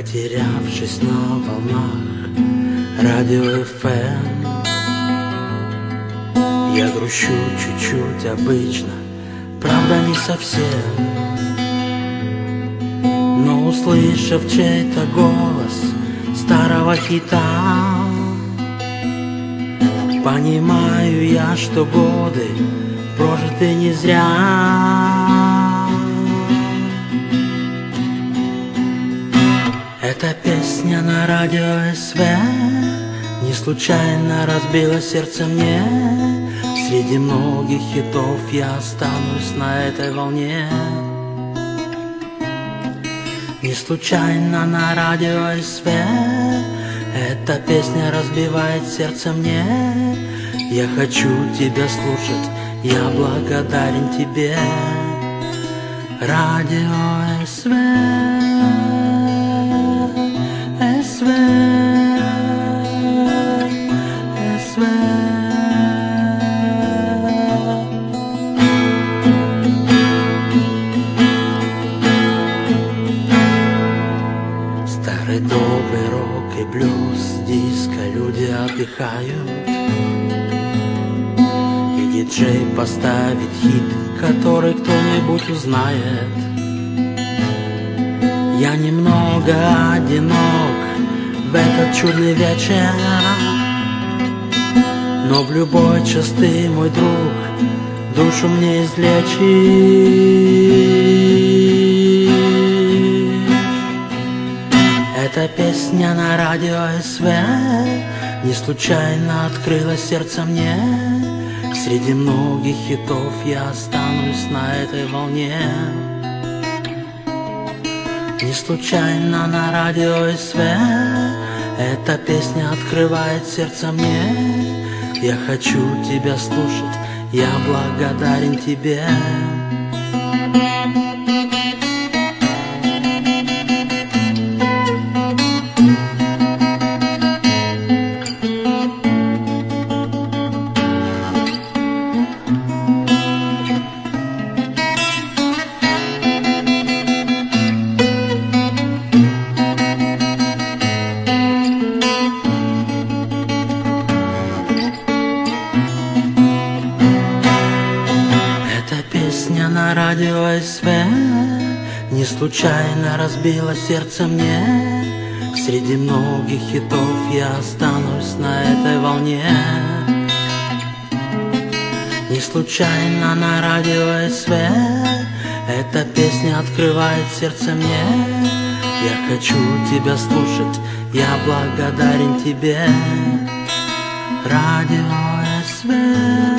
Потерявшись на волнах радио ФМ, я грущу чуть-чуть обычно, правда не совсем. Но услышав чей-то голос старого хита, понимаю я, что годы прожиты не зря. Эта песня на радио СВ не случайно разбила сердце мне. Среди многих хитов я останусь на этой волне. Не случайно на радио СВ эта песня разбивает сердце мне. Я хочу тебя слушать, я благодарен тебе. Радио СВ, СВ, СВ. Старый добрый рок и блюз, диско, люди отдыхают, и диджей поставит хит, который кто-нибудь узнает. Я немного одинок в этот чудный вечер, но в любой час ты, мой друг, душу мне излечишь. Эта песня на радио СВ не случайно открыла сердце мне. Среди многих хитов я останусь на этой волне. Не случайно на радио СВ эта песня открывает сердце мне. Я хочу тебя слушать, я благодарен тебе. Песня на радио СВ не случайно разбила сердце мне. Среди многих хитов я останусь на этой волне. Не случайно на радио СВ эта песня открывает сердце мне. Я хочу тебя слушать, я благодарен тебе. Радио СВ.